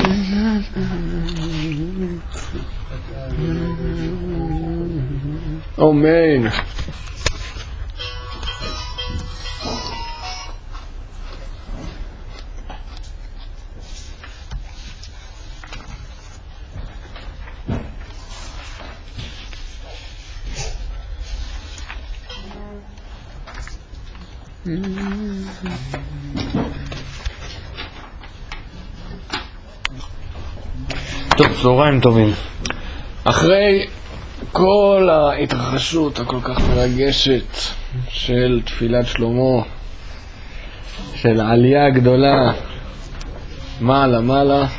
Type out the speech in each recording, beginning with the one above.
אמן. טוב, צהריים טובים. אחרי כל ההתרחשות הכל כך מרגשת של תפילת שלמה, של העלייה הגדולה מעלה,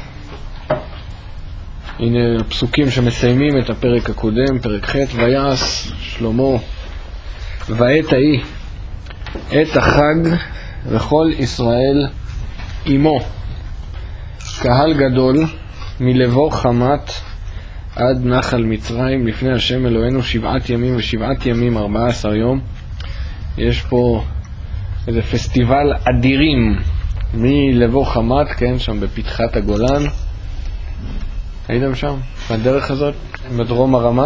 הנה הפסוקים שמסיימים את הפרק הקודם, פרק ח' ויעש שלמה ועת ההיא את החג וכל ישראל עמו, קהל גדול מלבוא חמת עד נחל מצרים לפני השם אלוהינו 7 ימים ו7 ימים 14 יום. יש פה איזה פסטיבל אדירים מלבוא חמת, כן, שם בפתחת הגולן. הייתם שם? בדרך הזאת? בדרום הרמה?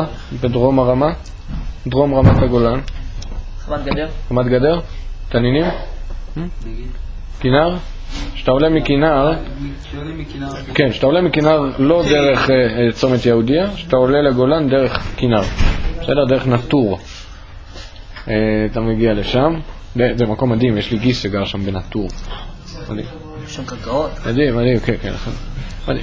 דרום רמת הגולן. חמת גדר? חמת גדר? תנינים? כינר? שאתה עולה מכינר, כן, שאתה עולה מכינר לא דרך צומת יהודיה, שאתה עולה לגולן דרך כינר, בסדר? דרך נטור. אתה מגיע לשם, זה מקום מדהים, יש לי גיס שגר שם בנטור. מדהים. שם קרקעות? מדהים, כן, מדהים.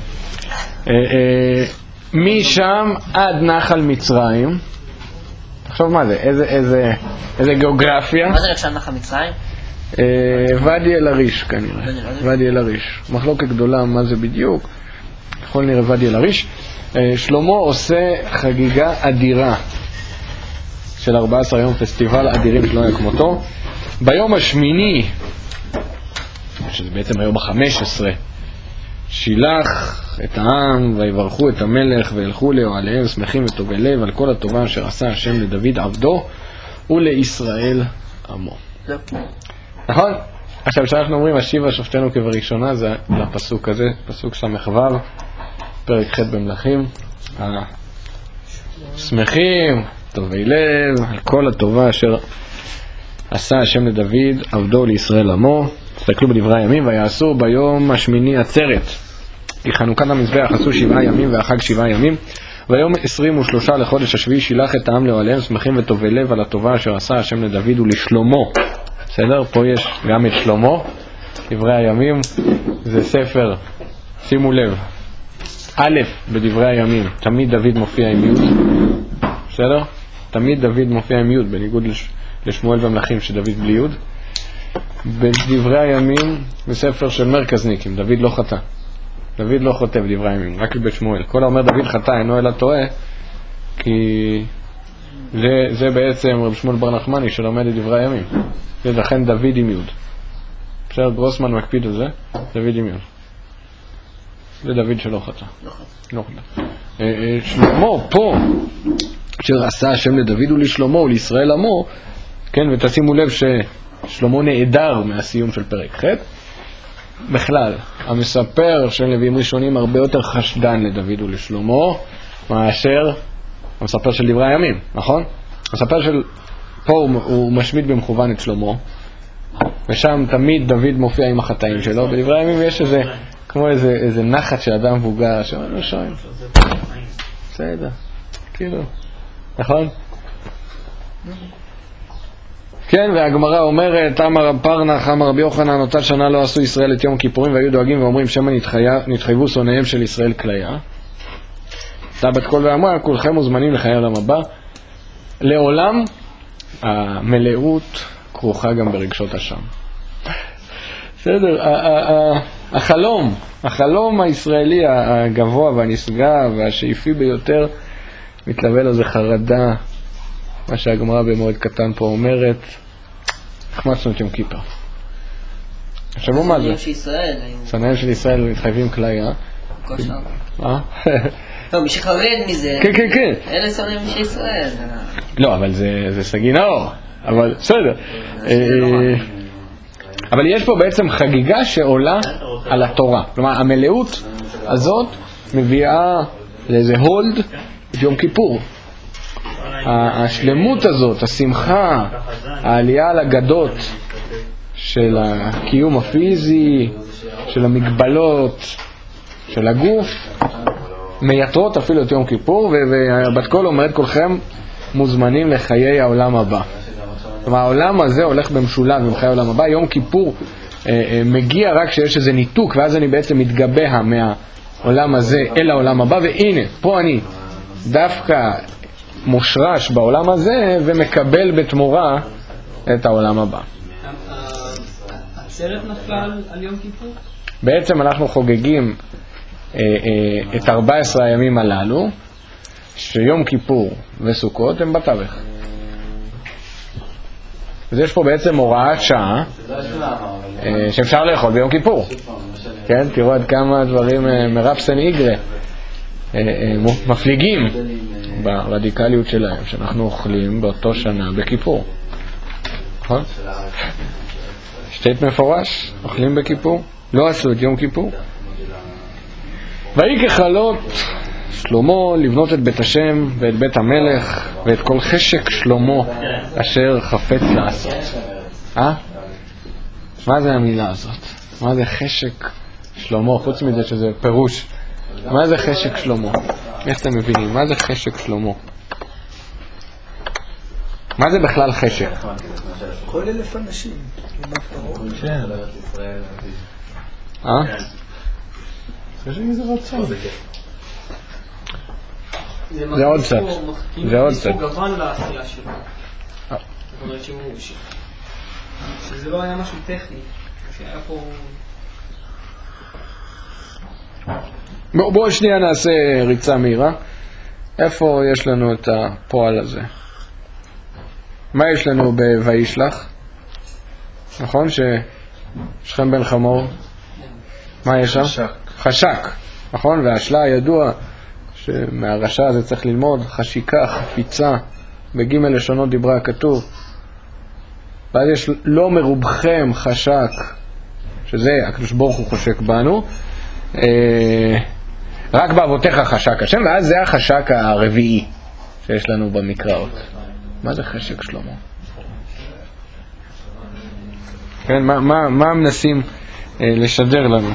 משם עד נחל מצרים, עכשיו מה זה? איזה גיאוגרפיה? מה זה רק שם נחל מצרים? ואדי אל הריש כנראה, ואדי אל הריש, מחלוקת גדולה מה זה בדיוק, יכול נראה ואדי אל הריש. שלמה עושה חגיגה אדירה של 14 יום, פסטיבל אדירים שלא היה כמותו. ביום השמיני, שזה בעצם היום ה-15, שילח את העם ויברכו את המלך וילכו לאוהליהם שמחים וטובי לב על כל הטובה אשר עשה השם לדוד עבדו ולישראל עמו. נכון? עכשיו כשאנחנו אומרים השיבה שופטנו כבראשונה, זה לפסוק הזה, פסוק ס"ו, פרק ח' במלכים, שמחים, טובי לב, על כל הטובה אשר עשה השם לדוד עבדו לישראל עמו. תסתכלו בדברי הימים, ויעשו ביום השמיני עצרת, כי חנוכת המזבח עשו 7 ימים והחג 7 ימים. ויום 23 לחודש השביעי שילח את העם לאוהליהם שמחים וטובי לב על הטובה אשר עשה השם לדוד ולשלמה. בסדר? פה יש גם את שלמה, דברי הימים, זה ספר, שימו לב, א' בדברי הימים, תמיד דוד מופיע עם י', בסדר? תמיד דוד מופיע עם י', בניגוד לשמואל ומלכים שדוד בלי י'. בדברי הימים, בספר של מרכזניקים, דוד לא חטא. דוד לא חוטא בדברי הימים, רק לבית שמואל. כל האומר דוד חטא אינו אלא טועה, כי זה בעצם רב שמואל בר נחמני שלומד את דברי הימים. זה לכן דוד עם י'. בסדר, גרוסמן מקפיד על זה, דוד עם י'. זה דוד שלא חטא. לא חטא. שלמה פה, שעשה השם לדוד ולשלמה ולישראל עמו, כן, ותשימו לב ששלמה נעדר מהסיום של פרק ח'. בכלל, המספר של נביאים ראשונים הרבה יותר חשדן לדוד ולשלמה מאשר המספר של דברי הימים, נכון? המספר של פה הוא משמיד במכוון את שלמה, ושם תמיד דוד מופיע עם החטאים שלו. בדברי הימים יש איזה, כמו איזה נחת של אדם מבוגר שאומר לו שואל, בסדר, כאילו, נכון? כן, והגמרא אומרת, אמר רב פרנח, אמר רבי יוחנן, אותה שנה לא עשו ישראל את יום הכיפורים והיו דואגים ואומרים שמא נתחייבו שונאיהם של ישראל כליה. בת קול ואמרה, כולכם מוזמנים לחיי העולם הבא. לעולם המלאות כרוכה גם ברגשות אשם. בסדר, החלום הישראלי הגבוה והנשגב והשאיפי ביותר מתלווה לו זה חרדה, מה שהגמרא במועד קטן פה אומרת, החמצנו את יום כיפר. עכשיו מה זה? שונאיהם של ישראל מתחייבים כליה. כל שנה. לא, מי שחרד מזה, כן. אלה שונאים של ישראל. לא, אבל זה סגי נאור, אבל בסדר. אבל יש פה בעצם חגיגה שעולה על התורה. כלומר, המלאות הזאת מביאה לאיזה הולד את יום כיפור. השלמות הזאת, השמחה, העלייה על הגדות של הקיום הפיזי, של המגבלות, של הגוף, מייתרות אפילו את יום כיפור, ובת קול אומרת כולכם מוזמנים לחיי העולם הבא. כלומר, העולם הזה הולך במשולב עם חיי העולם הבא. יום כיפור מגיע רק כשיש איזה ניתוק, ואז אני בעצם מתגבה מהעולם הזה אל העולם הבא, והנה, פה אני דווקא מושרש בעולם הזה ומקבל בתמורה את העולם הבא. העצרת נפלה על יום כיפור? בעצם אנחנו חוגגים את 14 הימים הללו, שיום כיפור וסוכות הם בתווך. אז יש פה בעצם הוראת שעה שאפשר לאכול ביום כיפור. כן, תראו עד כמה דברים מרפסן איגרה מפליגים ברדיקליות שלהם, שאנחנו אוכלים באותו שנה בכיפור. נכון? שטייט מפורש, אוכלים בכיפור, לא עשו את יום כיפור. ויהי ככלות שלמה לבנות את בית השם ואת בית המלך ואת כל חשק שלמה אשר חפץ לעשות. מה זה המילה הזאת? מה זה חשק שלמה? חוץ מזה שזה פירוש. מה זה חשק שלמה? איך אתם מבינים? מה זה חשק שלמה? מה זה בכלל חשק? כל 1,000 אנשים. חשק מזה רצון. זה עוד קצת. זה עוד קצת. הוא גוון לעשייה שלו. זאת אומרת שזה לא היה משהו טכני. שהיה פה... בואו שנייה נעשה ריצה מהירה. איפה יש לנו את הפועל הזה? מה יש לנו בוישלח? נכון ששכם בן חמור, מה יש שם? חשק, נכון? והשלה ידוע שמהרשע הזה צריך ללמוד חשיקה, חפיצה, בג' לשונות דיברה הכתוב. ואז יש לא מרובכם חשק, שזה הקדוש ברוך הוא חושק בנו, רק באבותיך חשק השם, ואז זה החשק הרביעי שיש לנו במקראות. מה זה חשק שלמה? כן, מה מנסים לשדר לנו?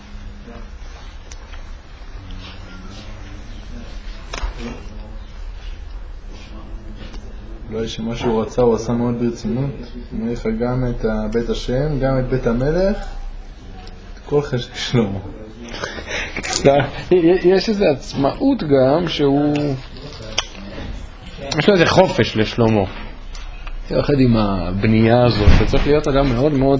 אולי שמה שהוא רצה הוא עשה מאוד ברצינות. הוא אומר לך גם את בית השם, גם את בית המלך, את כל חשק שלמה. יש איזו עצמאות גם שהוא... יש לו איזה חופש לשלמה. יחד עם הבנייה הזאת, שצריך להיות אדם מאוד מאוד,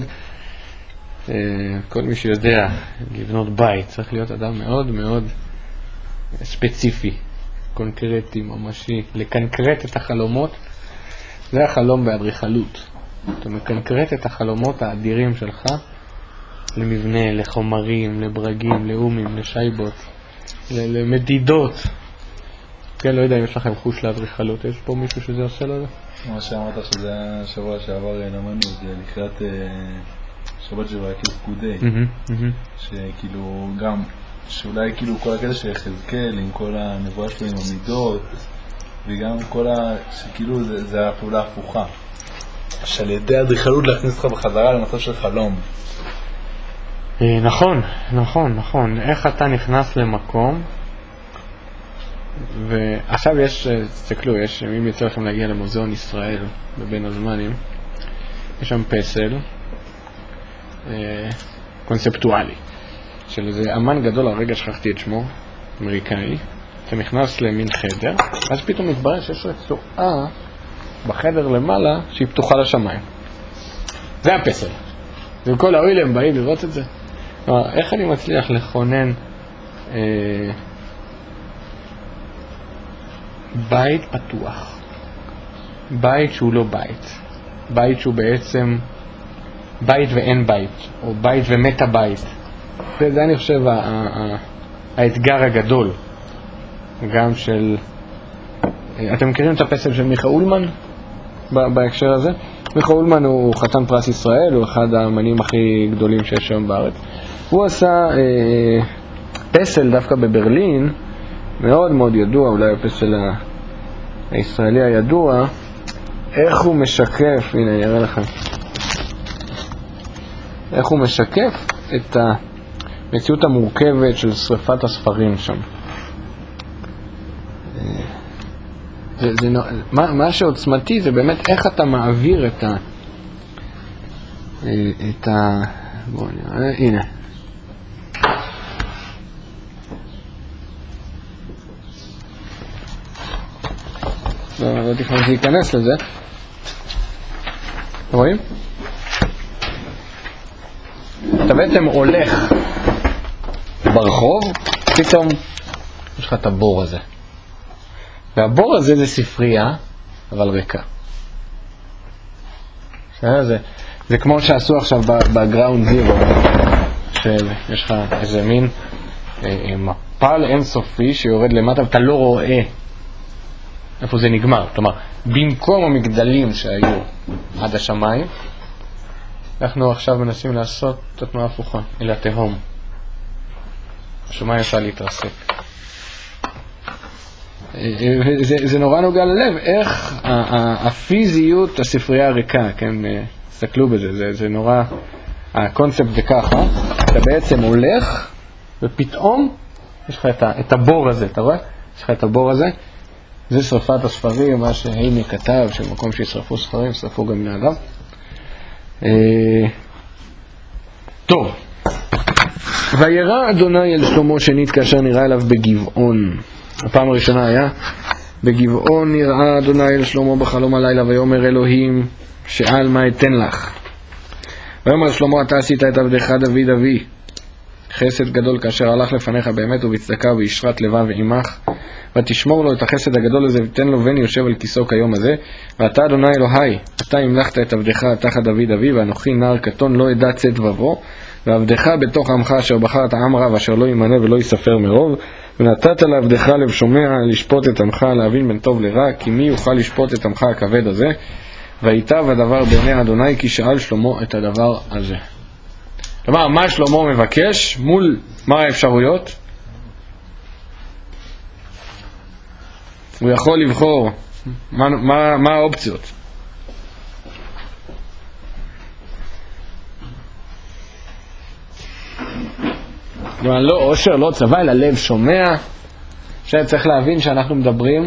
כל מי שיודע לבנות בית, צריך להיות אדם מאוד מאוד ספציפי, קונקרטי, ממשי, לקנקרט את החלומות. זה החלום באדריכלות. אתה מקנקרט את החלומות האדירים שלך למבנה, לחומרים, לברגים, לאומים, לשייבות, למדידות. כן, לא יודע אם יש לכם חוש לאדריכלות. יש פה מישהו שזה עושה לו? מה שאמרת שזה היה שבוע שעבר למדנו, זה לקראת שבת שבוע כאילו פקודי, שכאילו גם, שאולי כאילו כל הקטע של יחזקאל עם כל הנבואה שלו עם המידות, וגם כל שכאילו זה הפעולה הפוכה, שעל ידי אדריכלות להכניס אותך בחזרה למצב של חלום. נכון, נכון, נכון. איך אתה נכנס למקום, ועכשיו יש, תסתכלו, אם יצא לכם להגיע למוזיאון ישראל בבין הזמנים, יש שם פסל קונספטואלי של איזה אמן גדול, הרגע שכחתי את שמו, אמריקאי. אתה נכנס למין חדר, אז פתאום מתברר שיש רצועה בחדר למעלה שהיא פתוחה לשמיים. זה הפסל. וכל האוילם באים לראות את זה. איך אני מצליח לכונן בית פתוח, בית שהוא לא בית, בית שהוא בעצם בית ואין בית, או בית ומתה בית. זה אני חושב האתגר הגדול גם של... אתם מכירים את הפסל של מיכה אולמן בהקשר הזה? מיכה אולמן הוא חתן פרס ישראל, הוא אחד האמנים הכי גדולים שיש שם בארץ. הוא עשה הפסל דווקא בברלין, מאוד מאוד ידוע, אולי הפסל הישראלי הידוע, איך הוא משקף, הנה אני אראה לכם, איך הוא משקף את המציאות המורכבת של שריפת הספרים שם. מה שעוצמתי זה באמת איך אתה מעביר בואו נראה, הנה. לא תכנס להיכנס לזה. רואים? אתה בעצם הולך ברחוב, פתאום יש לך את הבור הזה. והבור הזה זה ספרייה, אבל ריקה. זה כמו שעשו עכשיו בגראונד זירו, שיש לך איזה מין מפל אינסופי שיורד למטה ואתה לא רואה איפה זה נגמר. כלומר, במקום המגדלים שהיו עד השמיים, אנחנו עכשיו מנסים לעשות את התנועה הפוכה, אל התהום. השמיים יצא להתרסק. זה נורא נוגע ללב, איך הפיזיות הספרייה הריקה, כן, תסתכלו בזה, זה נורא, הקונספט זה ככה, אתה בעצם הולך ופתאום יש לך את הבור הזה, אתה רואה? יש לך את הבור הזה, זה שרפת הספרים, מה שהייני כתב, שמקום שישרפו ספרים, שרפו גם בני אדם. טוב, וירא אדוני אל שלמה שנית כאשר נראה אליו בגבעון. הפעם הראשונה היה בגבעון נראה אדוני אל שלמה בחלום הלילה ויאמר אלוהים שאל מה אתן לך. ויאמר שלמה אתה עשית את עבדך דוד אבי חסד גדול כאשר הלך לפניך באמת ובצדקה ובישרת לבב עמך ותשמור לו את החסד הגדול הזה ותן לו בן יושב על כיסאו כיום הזה ואתה אדוני אלוהי אתה המלכת את עבדך תחת דוד אבי ואנוכי נער קטון לא ידע צאת ובוא ועבדך בתוך עמך אשר בחרת עם רב אשר לא ימנה ולא יספר מרוב ונתת לעבדך לב שומע לשפוט את עמך להבין בין טוב לרע כי מי יוכל לשפוט את עמך הכבד הזה ויטב הדבר בעיני אדוני כי שאל שלמה את הדבר הזה. כלומר, מה שלמה מבקש מול מה האפשרויות? הוא יכול לבחור מה האופציות. לא עושר, לא צבא, אלא לב שומע. שצריך להבין שאנחנו מדברים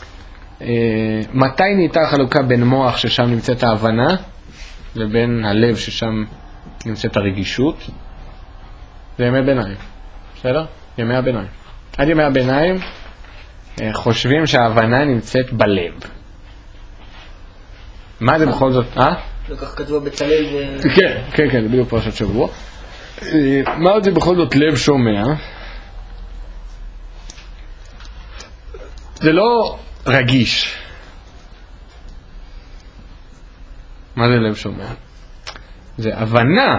מתי נהייתה חלוקה בין מוח ששם נמצאת ההבנה לבין הלב ששם נמצאת הרגישות. זה ימי ביניים. בסדר? ימי הביניים. עד ימי הביניים חושבים שההבנה נמצאת בלב. מה זה בכל זאת? לא כך כתבו בצלאל כן, זה בדיוק פרשת שבוע. מה זה בכל זאת לב שומע? זה לא רגיש. מה זה לב שומע? זה הבנה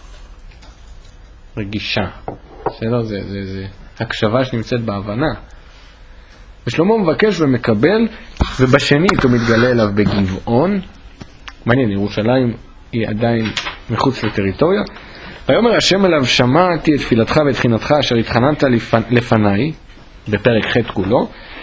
רגישה. בסדר? זה הקשבה שנמצאת בהבנה. ושלמה מבקש ומקבל, ובשנית הוא מתגלה אליו בגבעון. מעניין, ירושלים היא עדיין מחוץ לטריטוריה. ויאמר השם אליו שמעתי את תפילתך ואת תחינתך אשר התחננת לפניי, בפרק ח' כולו,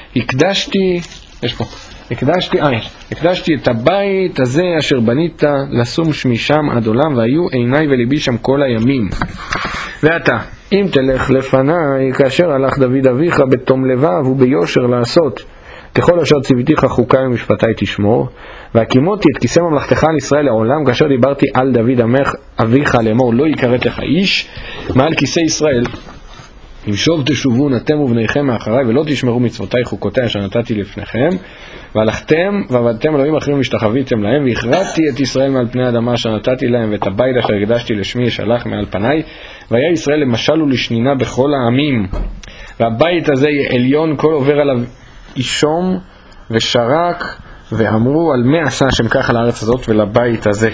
הקדשתי את הבית הזה אשר בנית לשום שמי שם עד עולם והיו עיניי וליבי שם כל הימים. ואתה אם תלך לפניי כאשר הלך דוד אביך בתום לבב וביושר לעשות ככל אשר ציוויתיך חוקי ומשפטי תשמור והקימותי את כיסא ממלכתך על ישראל לעולם כאשר דיברתי על דוד אביך לאמור לא יקראת לך איש מעל כיסא ישראל אם שוב תשובון אתם ובניכם מאחריי ולא תשמרו מצוותיי חוקותיי אשר נתתי לפניכם והלכתם ועבדתם אלוהים אחרים והשתחוויתם להם והכרעתי את ישראל מעל פני האדמה אשר נתתי להם ואת הבית אשר הקדשתי לשמי ישלח מעל פניי והיה ישראל למשל ולשנינה בכל העמים והבית הזה יהיה עליון כל עובר עליו אישום ושרק ואמרו על מה עשה השם ככה לארץ הזאת ולבית הזה.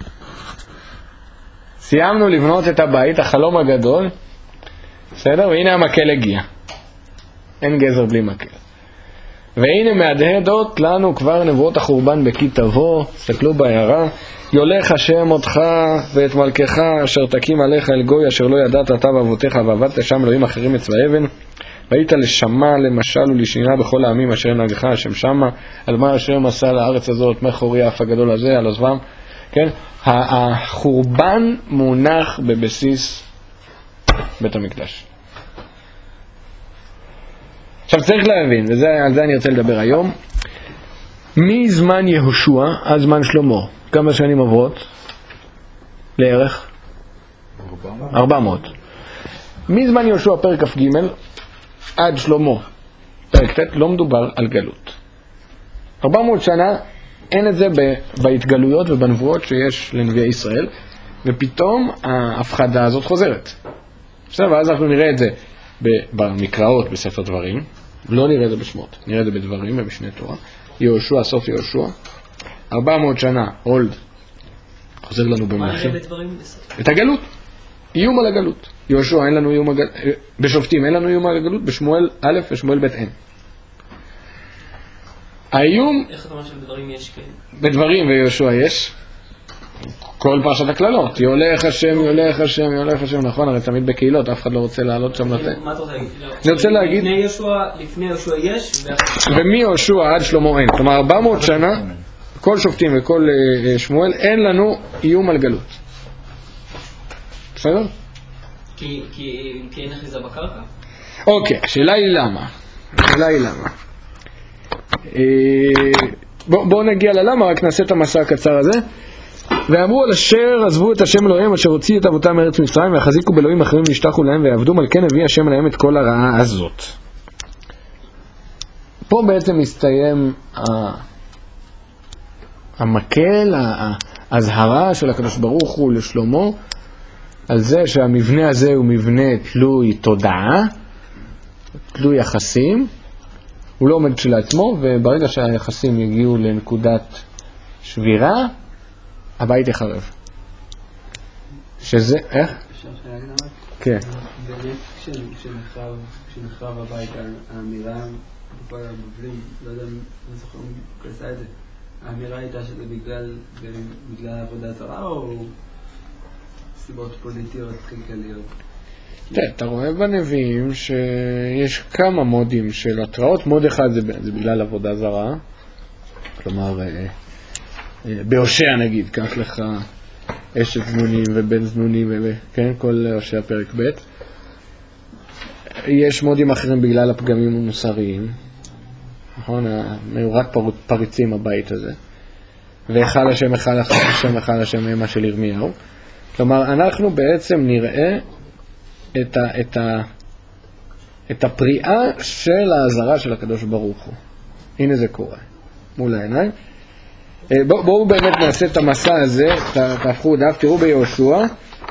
סיימנו לבנות את הבית, החלום הגדול, בסדר? והנה המקל הגיע. אין גזר בלי מקל. והנה מהדהדות לנו כבר נבואות החורבן בכי תבוא, תסתכלו בהערה, יולך השם אותך ואת מלכך אשר תקים עליך אל גוי אשר לא ידעת אתה ואבותיך ועבדת שם אלוהים אחרים אצבע אבן והיית לשמה למשל ולשנינה בכל העמים אשר נגחה השם שמה על מה השם עשה לארץ הזאת מחורי האף הגדול הזה על עזבם. כן? החורבן מונח בבסיס בית המקדש. עכשיו צריך להבין, ועל זה אני רוצה לדבר היום, מזמן יהושע עד זמן שלמה, כמה שנים עוברות? לערך? 400. מזמן יהושע פרק כ"ג עד שלמה פרק ט' לא מדובר על גלות. 400 שנה אין את זה בהתגלויות ובנבואות שיש לנביאי ישראל, ופתאום ההפחדה הזאת חוזרת. בסדר, ואז אנחנו נראה את זה במקראות בספר דברים, לא נראה את זה בשמות, נראה את זה בדברים ובשני תורה. יהושע, סוף יהושע, 400 שנה, הולד, חוזר לנו במלכים. את הגלות, איום על הגלות. יהושע אין לנו איום על הגלות, בשופטים אין לנו איום על הגלות, בשמואל א' ושמואל ב' אין. האיום... איך אתה אומר שבדברים יש כן? בדברים ויהושע יש. כל פרשת הכללות, יולך השם, יולך השם, יולך השם, נכון, הרי תמיד בקהילות, אף אחד לא רוצה לעלות שם לתת. מה אתה רוצה להגיד? אני רוצה להגיד... לפני יהושע יש, ומיהושע עד שלמה אין. כלומר, 400 שנה, כל שופטים וכל שמואל, אין לנו איום על גלות. בסדר? כי אין אחיזה בקרקע? אוקיי, השאלה היא למה. בואו נגיע ללמה, רק נעשה את המסע הקצר הזה. ואמרו על אשר עזבו את השם אלוהים אשר הוציא את אבותם מארץ מצרים ויחזיקו באלוהים אחרים וישתחו להם ויעבדו מלכן הביא השם עליהם את כל הרעה הזאת. פה בעצם מסתיים המקל, ההזהרה של הקדוש ברוך הוא לשלמה על זה שהמבנה הזה הוא מבנה תלוי תודעה, תלוי יחסים, הוא לא עומד של עצמו, וברגע שהיחסים יגיעו לנקודת שבירה הבית יחרב. שזה, איך? אפשר להגיד למה? כן. באמת כשנחרב הבית, האמירה, בכל הבבלים, לא יודע אם אני זוכר מי עשה את זה, האמירה הייתה שזה בגלל עבודה זרה או סיבות פוליטיות, כלכליות? אתה רואה בנביאים שיש כמה מודים של התראות, מוד אחד זה בגלל עבודה זרה, כלומר, בהושע נגיד, קח לך אשת זנונים ובן זנונים, כן, כל הושע פרק ב'. יש מודים אחרים בגלל הפגמים המוסריים, נכון, מאורת פריצים הבית הזה, והיכל השם, היכל השם אימה של ירמיהו. כלומר, אנחנו בעצם נראה את הפריאה של ההזרה של הקדוש ברוך הוא. הנה זה קורה, מול העיניים. בואו באמת נעשה את המסע הזה, תהפכו דף, תראו ביהושע,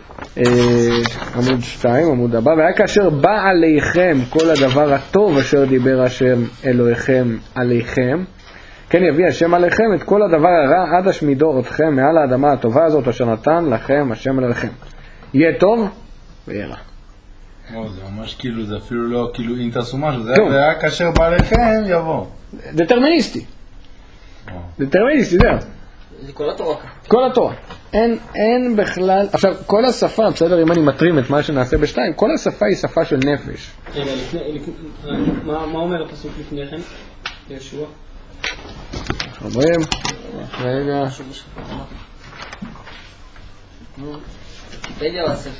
עמוד 2, עמוד הבא, והיה כאשר בא עליכם כל הדבר הטוב אשר דיבר השם אלוהיכם עליכם, כן יביא השם עליכם את כל הדבר הרע עד השמידו אתכם מעל האדמה הטובה הזאת אשר נתן לכם השם אלוהיכם. יהיה טוב ויהיה רע. זה ממש כאילו, זה אפילו לא כאילו אם תעשו משהו, זה היה כאשר בא עליכם יבוא. דטרמיניסטי. דטרמיניסטי, זהו. זה כל התורה. כל התורה. אין בכלל, עכשיו כל השפה, בסדר, אם אני מטרים את מה שנעשה בשתיים, כל השפה היא שפה של נפש. רגע, מה אומר הפסוק לפני כן? יהושע? אומרים, רגע. וידיעה בספר.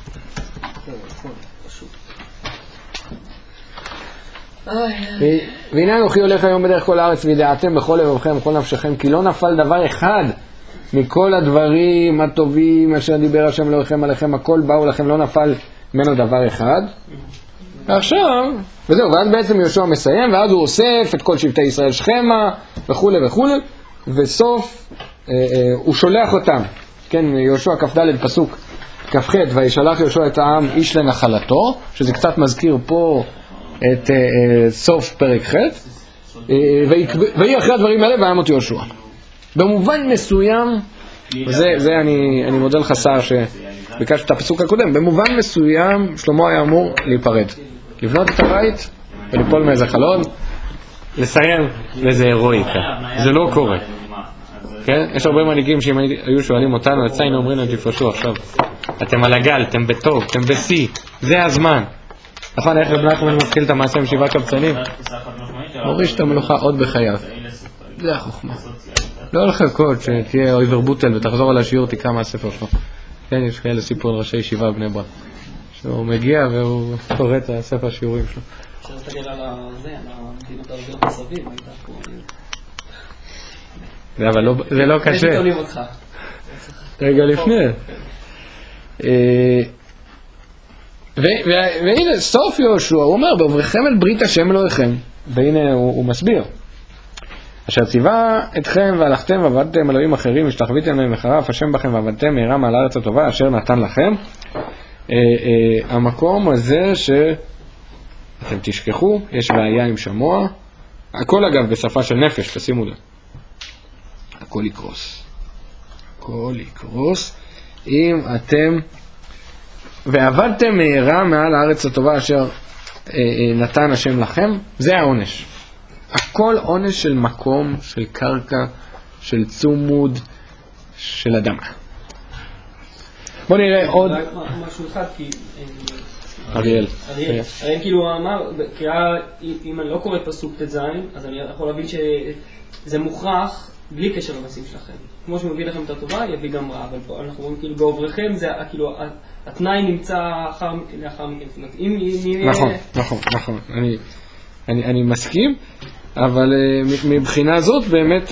והנה אנוכי הולך היום בדרך כל הארץ וידעתם בכל לבבכם בכל נפשכם כי לא נפל דבר אחד מכל הדברים הטובים אשר דיבר השם אלוהיכם עליכם, הכל באו לכם, לא נפל ממנו דבר אחד. ועכשיו, וזהו, ואז בעצם יהושע מסיים, ואז הוא אוסף את כל שבטי ישראל שכמה וכו' וכו', וסוף הוא שולח אותם, כן, יהושע כ"ד פסוק כ"ח, וישלח יהושע את העם איש לנחלתו, שזה קצת מזכיר פה את סוף פרק ח', ויהי אחרי הדברים האלה וימות יהושע. במובן מסוים, וזה אני מודה לך שר שביקשת את הפסוק הקודם, במובן מסוים שלמה היה אמור להיפרד, לבנות את הבית וליפול מאיזה חלון, לסיים לאיזה הירואיקה. זה לא קורה. כן? יש הרבה מנהיגים שאם היו שואלים אותנו, היינו אומרים להם תפרשו עכשיו. אתם על הגל, אתם בטוב, אתם בשיא. זה הזמן. נכון, איך רב נחמן מתחיל את המעשה עם 7 קבצנים? מוריש את המלוכה עוד בחייו. זה החוכמה. לא לחכות שתהיה אויבר בוטל ותחזור על השיעור, תקרא מהספר שלו. כן, יש כאלה סיפור על ראשי ישיבה בני ברק. שהוא מגיע והוא קורא את הספר השיעורים שלו. אפשר להסתכל על זה, על המדינות הערביות מסביב, הייתה פה... אבל זה לא קשה. איזה תולים אותך? רגע לפני. והנה סוף יהושע, הוא אומר, בעוברכם אל ברית השם אלוהיכם, והנה הוא מסביר. אשר ציווה אתכם והלכתם ועבדתם אלוהים אחרים, השתחוויתם להם וחרף השם בכם ועבדתם מהרה מעל הארץ הטובה אשר נתן לכם. המקום הזה שאתם תשכחו, יש בעיה עם שמוע, הכל אגב בשפה של נפש, תשימו לב. הכל יקרוס. הכל יקרוס אם אתם ועבדתם מהרה מעל הארץ הטובה אשר נתן השם לכם, זה העונש. הכל עונש של מקום, של קרקע, של צומוד, של אדמה. בוא נראה עוד... משהו אחד, כי... אריאל. אריאל כאילו אמר, אם אני לא קורא פסוק ט"ז, אז אני יכול להבין שזה מוכרח בלי קשר למעשים שלכם. כמו שהוא מביא לכם את הטובה, יביא גם רע, אבל פה אנחנו רואים כאילו בעוברכם, זה כאילו התנאי נמצא לאחר מכן. נכון. אני מסכים, אבל מבחינה זאת באמת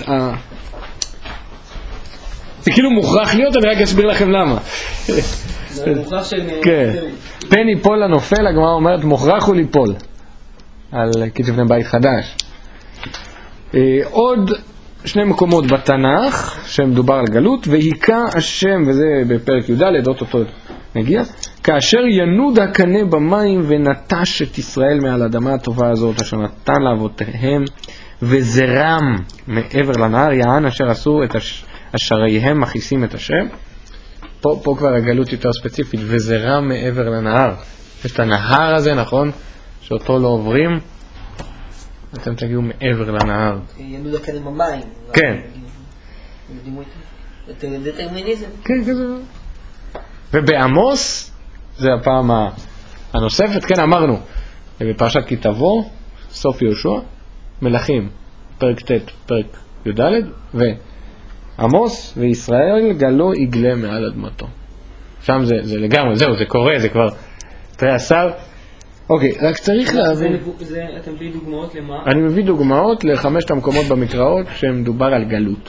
זה כאילו מוכרח להיות, אני רק אסביר לכם למה. זה מוכרח של... כן. פן יפול לנופל, הגמרא אומרת מוכרח הוא ליפול על כתבני בית חדש. עוד 2 מקומות בתנ"ך שמדובר על גלות, והיכה השם, וזה בפרק י"ד, אותו נגיע, כאשר ינוד הקנה במים ונטש את ישראל מעל האדמה הטובה הזאת אשר נתן לאבותיהם וזרם מעבר לנהר, יען אשר עשו את אשריהם מכיסים את השם. פה כבר הגלות יותר ספציפית, וזרם מעבר לנהר. יש את הנהר הזה, נכון? שאותו לא עוברים, אתם תגיעו מעבר לנהר. ינוד הקנה במים. כן. דטרמיניזם. כן, כזה. ובעמוס, זה הפעם הנוספת, כן, אמרנו, בפרשת כי תבוא, סוף יהושע, מלכים, פרק ט', פרק י"ד, ועמוס וישראל גלו יגלה מעל אדמתו. שם זה לגמרי, זהו, זה קורה, זה כבר, תראה, השר, אוקיי, רק צריך להבין. אתם מביא דוגמאות למה? אני מביא דוגמאות ל5 המקומות במקראות שמדובר על גלות.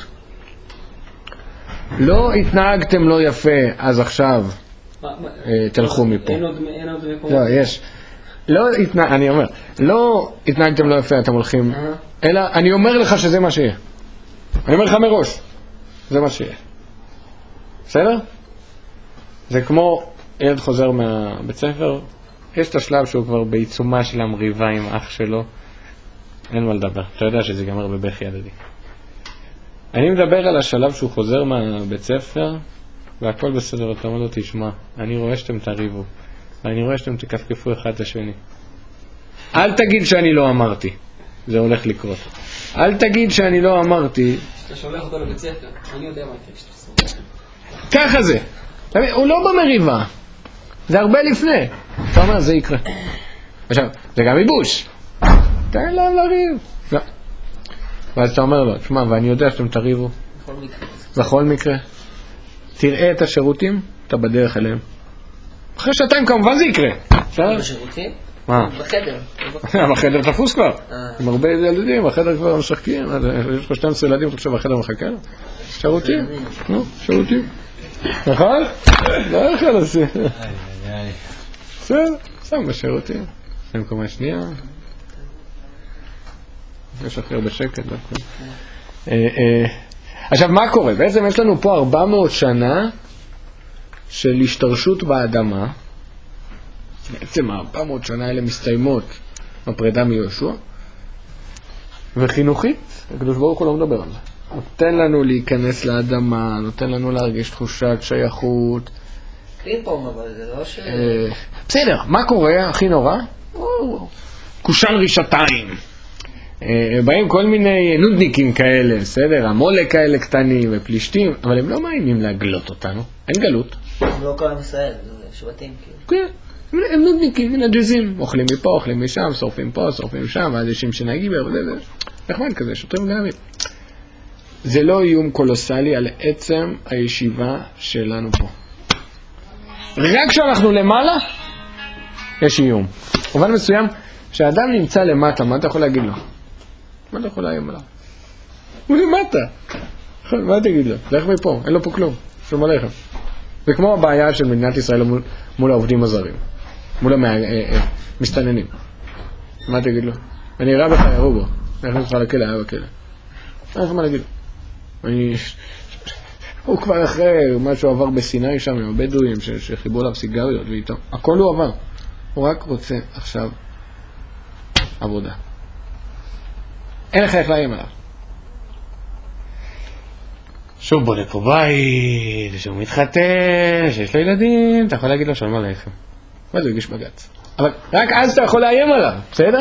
לא התנהגתם לא יפה, אז עכשיו תלכו מפה. אין עוד מקומות. לא, יש. אני אומר, לא התנהגתם לא יפה, אתם הולכים, אלא אני אומר לך שזה מה שיהיה. אני אומר לך מראש, זה מה שיהיה. בסדר? זה כמו ילד חוזר מהבית ספר, יש את השלב שהוא כבר בעיצומה של המריבה עם אח שלו, אין מה לדבר, אתה יודע שזה ייגמר בבכי הדדי. אני מדבר על השלב שהוא חוזר מהבית ספר, והכל בסדר, אתה אומר לו, תשמע, אני רואה שאתם תריבו, ואני רואה שאתם תקפקפו אחד את השני. אל תגיד שאני לא אמרתי, זה הולך לקרות. אל תגיד שאני לא אמרתי. אתה שולח אותו לבית ספר, אני יודע מה יקרה שאתה סוף. ככה זה. הוא לא במריבה, זה הרבה לפני. אתה אומר, זה יקרה. עכשיו, זה גם ייבוש. תן להם לריב. לא. ואז אתה אומר לו, תשמע, ואני יודע שאתם תריבו. בכל מקרה. תראה את השירותים, אתה בדרך אליהם. אחרי 2 כמובן זה יקרה. בשירותים? מה? בחדר. בחדר תפוס כבר. עם הרבה ילדים, בחדר כבר משחקים. יש לך 12 ילדים, אתה חושב בחדר מחכה לו? שירותים. נו, שירותים. נכון? לא יכול לעשות. בסדר, שם בשירותים. שם קומה שנייה. יש אחר בשקט. עכשיו, מה קורה? בעצם יש לנו פה 400 שנה של השתרשות באדמה. בעצם 400 שנה האלה מסתיימות בפרידה מיהושע. וחינוכית, הקדוש ברוך הוא לא מדבר על זה. נותן לנו להיכנס לאדמה, נותן לנו להרגיש תחושת שייכות. פינג-פונג, אבל זה לא ש... בסדר, מה קורה? הכי נורא? קושן רישתיים. באים כל מיני נודניקים כאלה, בסדר? המולק כאלה קטנים ופלישתים, אבל הם לא מאיימים להגלות אותנו, אין גלות. הם לא כל עם ישראל, זה שבטים כאילו. כן, הם נודניקים, מנג'זים, אוכלים מפה, אוכלים משם, שורפים פה, שורפים שם, ואז יש שנהגים, נחמד כזה, שוטרים גנבים. זה לא איום קולוסלי על עצם הישיבה שלנו פה. רק כשאנחנו למעלה, יש איום. במובן מסוים, כשאדם נמצא למטה, מה אתה יכול להגיד לו? מה אתה יכול להגיד לו? הוא למטה. מה תגיד לו? לך מפה, אין לו פה כלום. שום עליכם. זה כמו הבעיה של מדינת ישראל מול העובדים הזרים. מול המסתננים. מה תגיד לו? אני אראה בך, יראו בו. אני אכניס אותך לכלא, היה בכלא. אין לך מה להגיד לו. הוא כבר אחרי מה שהוא עבר בסיני שם עם הבדואים שחיבו עליו סיגריות ואיתו. הכל הוא עבר. הוא רק רוצה עכשיו עבודה. אין לך איך לאיים עליו. שוב בונה פה בית, שהוא מתחתן, שיש לו ילדים, אתה יכול להגיד לו שלום עליכם. ואז הוא הגיש בגץ. אבל רק אז אתה יכול לאיים עליו, בסדר?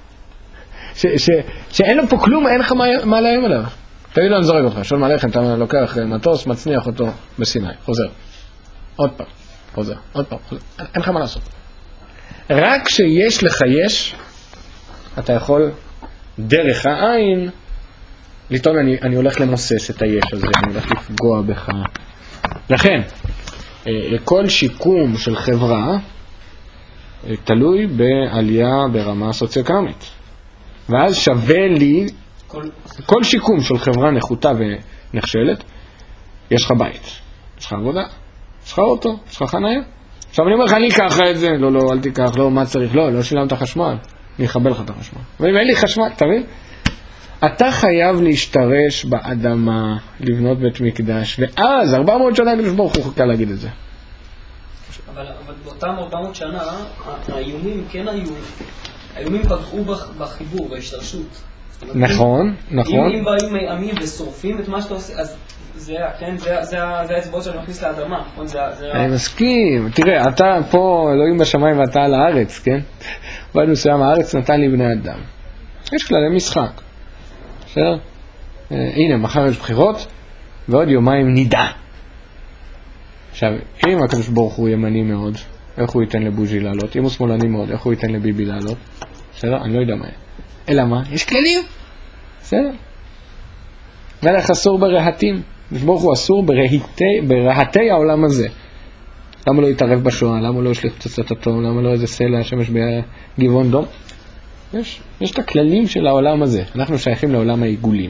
שאין לו פה כלום, אין לך מה לאיים עליו. תגיד לו, אני זורק אותך, שלום עליכם, אתה לוקח מטוס, מצניח אותו בסיני, חוזר. עוד פעם, חוזר, עוד פעם, חוזר. אין לך מה לעשות. רק כשיש לך יש, אתה יכול דרך העין לטעון, אני הולך למוסס את היש הזה, אני הולך לפגוע בך. לכן, כל שיקום של חברה תלוי בעלייה ברמה סוציו-אקונומית. ואז שווה לי, כל שיקום של חברה נחותה ונחשלת, יש לך בית, יש לך עבודה, יש לך אוטו, יש לך חניה. עכשיו אני אומר לך, אני אקח את זה, לא, אל תיקח, לא, מה צריך, לא שילמת חשמל, אני אחבל לך את החשמל. ואם אין לי חשמל, תבין? אתה חייב להשתרש באדמה, לבנות בית מקדש, ואז 400 שנה הקדוש ברוך הוא חכה להגיד את זה. אבל באותם 400 שנה, האיומים כן היו, האיומים פגעו בחיבור, בהשתרשות. נכון. אם באים עמים ושורפים את מה שאתה עושה, אז זה האצבעות שאני מכניס לאדמה. אני מסכים. תראה, אתה פה אלוהים בשמיים ואתה על הארץ, כן? בעד מסוים הארץ נתן לי בני אדם. יש כללי משחק. בסדר? הנה, מחר יש בחירות, ועוד יומיים נידע. עכשיו, אם הקדוש ברוך הוא ימני מאוד, איך הוא ייתן לבוז'י לעלות? אם הוא שמאלני מאוד, איך הוא ייתן לביבי לעלות? בסדר? אני לא יודע מה. אלא מה? יש כללים. בסדר? מלך אסור ברהטים. הקדוש ברוך הוא אסור ברהטי העולם הזה. למה לא יתערב בשואה? למה לא יש לפצצת אטום? למה לא איזה סלע שמש בגבעון דום? יש את הכללים של העולם הזה. אנחנו שייכים לעולם העיגולים.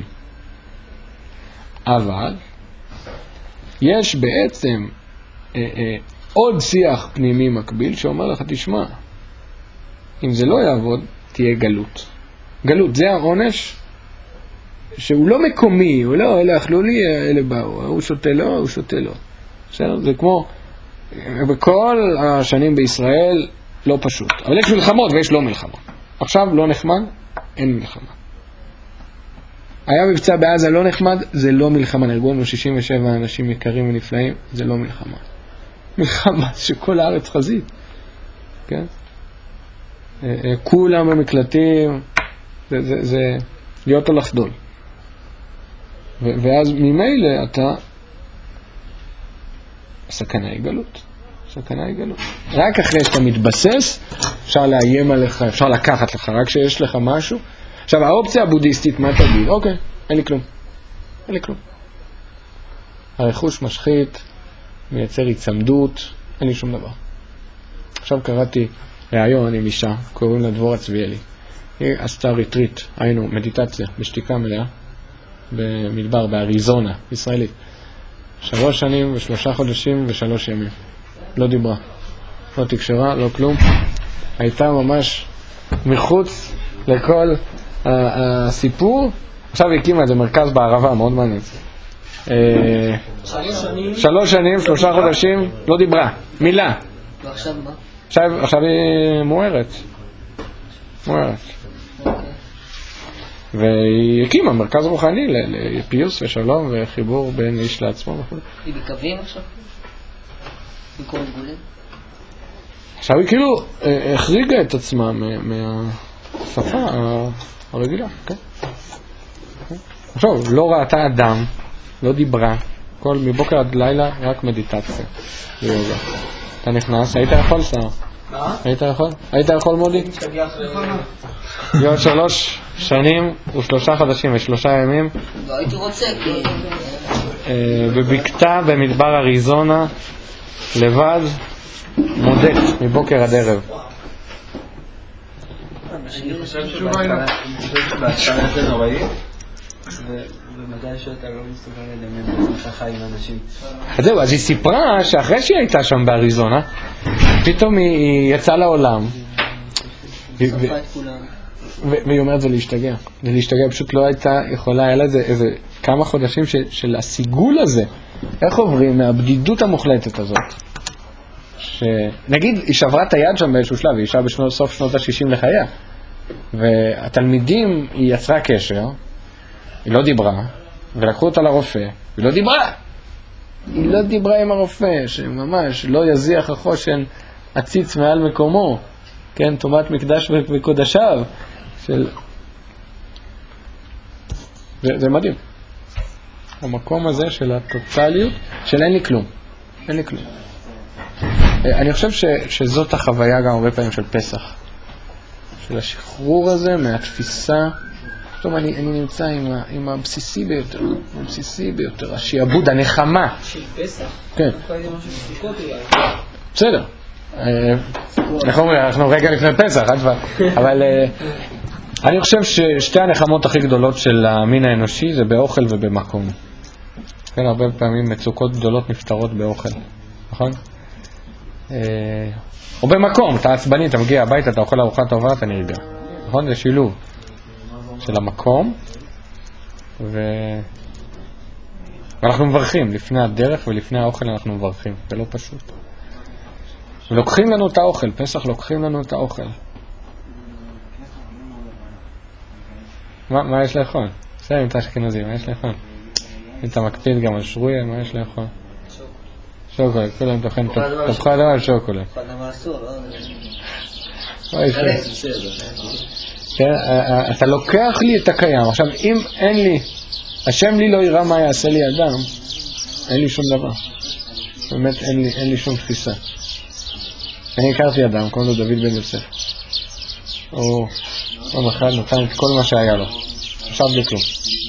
אבל יש בעצם עוד שיח פנימי מקביל שאומר לך, תשמע, אם זה לא יעבוד, תהיה גלות. גלות, זה העונש שהוא לא מקומי, הוא לא, אלה אכלו לי, אלה באו, הוא שותה לו, הוא שותה לו. בסדר? זה כמו, בכל השנים בישראל לא פשוט. אבל יש מלחמות ויש לא מלחמות. עכשיו לא נחמד, אין מלחמה. היה מבצע בעזה לא נחמד, זה לא מלחמה. נהרגו לנו 67 אנשים יקרים ונפלאים, זה לא מלחמה. מלחמה שכל הארץ חזית. כן? כולם במקלטים, זה להיות או לחדול. ואז ממילא אתה, הסכנה היא גלות. סכנה היא גלות. רק אחרי שאתה מתבסס, אפשר לאיים עליך, אפשר לקחת לך, רק שיש לך משהו. עכשיו, האופציה הבודהיסטית, מה תגיד? אוקיי, אין לי כלום. אין לי כלום. הרכוש משחית, מייצר הצמדות, אין לי שום דבר. עכשיו קראתי ראיון עם אישה, קוראים לה דבורה צביאלי. היא עשתה ריטריט, היינו, מדיטציה, בשתיקה מלאה, במדבר, באריזונה, ישראלית. 3 שנים ו3 חודשים ו3 ימים. לא דיברה, לא תקשרה, לא כלום. הייתה ממש מחוץ לכל הסיפור. עכשיו הקימה איזה מרכז בערבה, מאוד מעניין. 3 שנים, 3 חודשים, לא דיברה, מילה. ועכשיו מה? עכשיו היא מוארת. והיא הקימה מרכז רוחני לפיוס ושלום וחיבור בין איש לעצמו וכו'. היא בקווים עכשיו? בכל גבולים? עכשיו היא כאילו החריגה את עצמה מהשפה הרגילה, כן. עכשיו, לא ראתה אדם, לא דיברה, כל מבוקר עד לילה רק מדיטציה ויוגה. אתה נכנס, היית יכול שר? מה? היית יכול מודי? משתגע אחרי... להיות 3 שנים ו3 חודשים ו3 ימים לא הייתי רוצה, כי... בבקתה במדבר אריזונה, לבד, מודק מבוקר עד ערב. אני חושב שבהתחלה זה נוראי, ומתי שאתה לא מסוגל לדמיין איך חי עם אנשים. אז זהו, אז היא סיפרה שאחרי שהיא הייתה שם באריזונה, פתאום היא יצאה לעולם. שרפה את כולם. והיא אומרת זה להשתגע. זה להשתגע, פשוט לא הייתה יכולה, היה לה איזה כמה חודשים של הסיגול הזה. איך עוברים מהבדידות המוחלטת הזאת? נגיד, היא שברה את היד שם באיזשהו שלב, היא אישה בסוף שנות ה-60 לחייה. והתלמידים, היא יצרה קשר, היא לא דיברה, ולקחו אותה לרופא, היא לא דיברה! היא לא דיברה עם הרופא, שממש לא יזיח החושן הציץ מעל מקומו, כן, טומאת מקדש וקודשיו, זה מדהים. המקום הזה של הטוטליות, של אין לי כלום. אין לי כלום. אני חושב שזאת החוויה גם הרבה פעמים של פסח. של השחרור הזה מהתפיסה. טוב, אני נמצא עם הבסיסי ביותר. הבסיסי ביותר. השיעבוד, הנחמה. של פסח? כן. בסדר. אנחנו רגע לפני פסח, אבל אני חושב ששתי הנחמות הכי גדולות של המין האנושי זה באוכל ובמקום. כן, הרבה פעמים מצוקות גדולות נפתרות באוכל, נכון? או במקום, אתה עצבני, אתה מגיע הביתה, אתה אוכל ארוחת טובה, אתה נרגע. נכון? זה שילוב של המקום, ואנחנו מברכים, לפני הדרך ולפני האוכל אנחנו מברכים, זה לא פשוט. ולוקחים לנו את האוכל, פסח לוקחים לנו את האוכל. מה יש לאכול? בסדר, אם אתה אשכנזי, מה יש לאכול? אם אתה מקפיד גם על שרויה, מה יש לאכול? שוקולד, כולם תוכן, תפחה דבר על שוקולד. תפחה דבר אסור, לא? אתה לוקח לי את הקיים. עכשיו, אם אין לי, השם לי לא יראה מה יעשה לי אדם, אין לי שום דבר. באמת אין לי שום תפיסה. אני הכרתי אדם, קוראים לו דוד בן יוסף. הוא פעם אחד נתן את כל מה שהיה לו. עכשיו בלי כלום.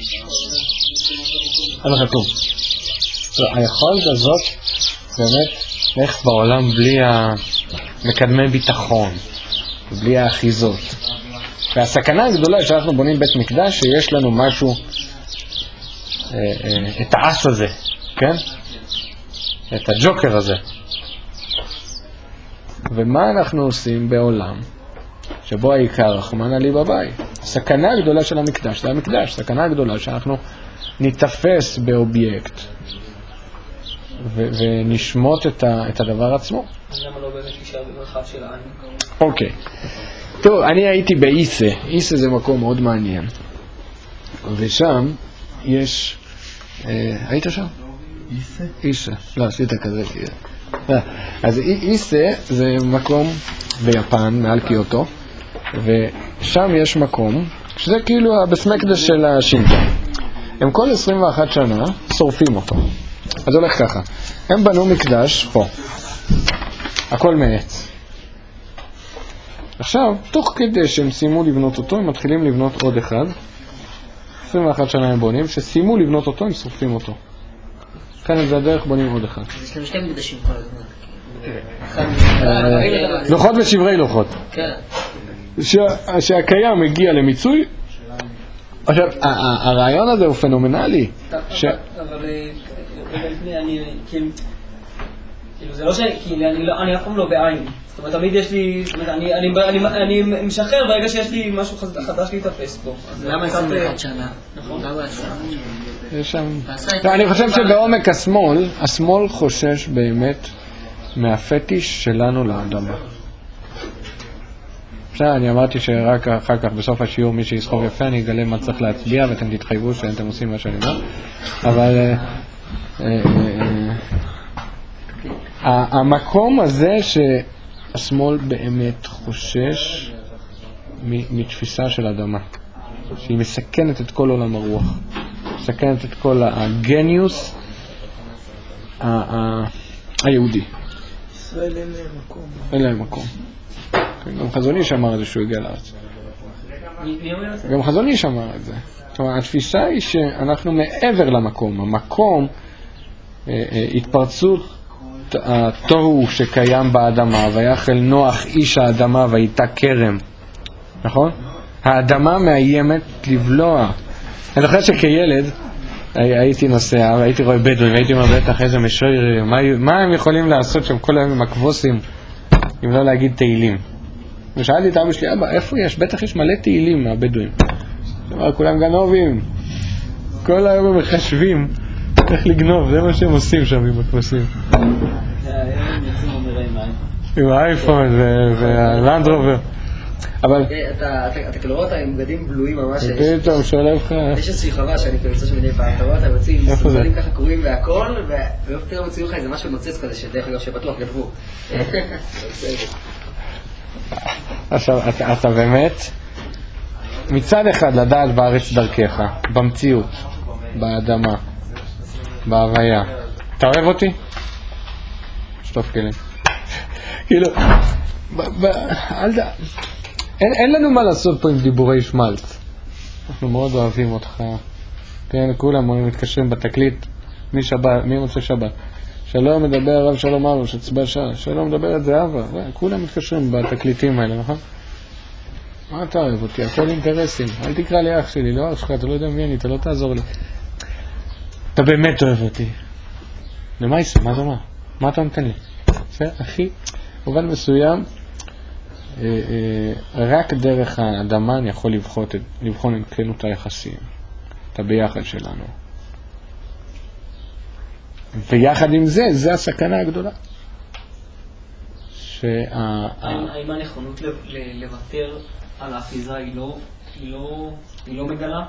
אין לך כלום. היכולת הזאת, באמת, איך בעולם בלי המקדמי ביטחון, בלי האחיזות. והסכנה הגדולה שאנחנו בונים בית מקדש, שיש לנו משהו, את האס הזה, כן? את הג'וקר הזה. ומה אנחנו עושים בעולם שבו העיקר רחמנא לי בבית? הסכנה הגדולה של המקדש, זה המקדש, הסכנה הגדולה שאנחנו ניתפס באובייקט ונשמות את הדבר עצמו. למה לא באמת נשאר במרחב של העין? אוקיי. טוב, אני הייתי באיסה. איסה זה מקום מאוד מעניין. ושם יש... היית שם? איסה? איסה. לא, עשית כזה. אז איסה זה מקום ביפן, מעל קיוטו, ושם יש מקום, שזה כאילו הבסמקדש של השינטו. הם כל 21 שנה שורפים אותו. אז זה הולך ככה. הם בנו מקדש פה. הכל מעץ. עכשיו, תוך כדי שהם סיימו לבנות אותו, הם מתחילים לבנות עוד אחד. 21 שנה הם בונים, שסיימו לבנות אותו, הם שורפים אותו. כאן זה הדרך, בונים עוד אחד. יש לנו שתי מקדשים כל הזמן. לוחות ושברי לוחות. כן. שהקיים מגיע למיצוי. עכשיו, הרעיון הזה הוא פנומנלי. אבל אני, כאילו, זה לא ש... אני אף פעם לא בעין. זאת אומרת, תמיד יש לי... זאת אומרת, אני משחרר ברגע שיש לי משהו חדש להתאפס בו. למה 21 שנה? נכון. למה 21 שנה? יש שם... אני חושב שבעומק השמאל חושש באמת מהפטיש שלנו לאדמה. עכשיו, אני אמרתי שרק אחר כך, בסוף השיעור, מי שיסחוב יפה, אני אגלה מה צריך להצביע, ואתם תתחייבו שאתם עושים מה שאני אומר. אבל המקום הזה שהשמאל באמת חושש מתפיסה של אדמה. שהיא מסכנת את כל עולם הרוח, מסכנת את כל הגניוס היהודי. ישראל אין להם מקום. אין להם מקום. גם חזון איש אמר את זה שהוא הגיע לארץ. גם חזון איש אמר את זה. זאת אומרת, התפיסה היא שאנחנו מעבר למקום. המקום, התפרצות התוהו שקיים באדמה, ויחל נוח איש האדמה והייתה כרם. נכון? האדמה מאיימת לבלוע. אני זוכר שכילד הייתי נוסע, והייתי רואה בדואים, והייתי אומר בטח איזה משוררים, מה הם יכולים לעשות שם כל היום עם הכבוסים, אם לא להגיד תהילים. ושאלתי את אבא שלי, אבא, איפה יש? בטח יש מלא תהילים מהבדואים. אמר, כולם גנובים. כל היום הם מחשבים איך לגנוב, זה מה שהם עושים שם עם הכבוסים. עם האייפון והלנד רובר. אבל אתה כאילו רואה אותה עם בגדים בלויים ממש. פתאום שואל לך. יש איזושהי חווה שאני כאילו יוצא שמדי פעם, אתה רואה אותה מוצאים סרטונים ככה קרועים והכל, ויותר מוציאו לך איזה משהו נוצץ כזה שדרך אגב שבטוח גנבו. עכשיו, אתה באמת מצד אחד לדעת בארץ דרכך, במציאות, באדמה, בהוויה. אתה אוהב אותי? שטוף כלים. כאילו, אין לנו מה לעשות פה עם דיבורי שמלץ. אנחנו מאוד אוהבים אותך. כן, כולם מתקשרים בתקליט. מי רוצה שבת? שלום מדבר הרב שלום אבא, שצבע שעה. שלום מדבר את זה אבא. כולם מתקשרים בתקליטים האלה, נכון? מה אתה אוהב אותי? הכל אינטרסים. אל תקרא לי אח שלי, לא אח שלך, אתה לא יודע מי אני, אתה לא תעזור לי. אתה באמת אוהב אותי. למה יש? מה זה מה? מה אתה נותן לי? זה אחי, במובן מסוים, רק דרך האדמה אני יכול לבחון את כנות היחסים, את הביחד שלנו. ויחד עם זה, זה הסכנה הגדולה. האם הנכונות לוותר על האחיזה היא לא מגלה?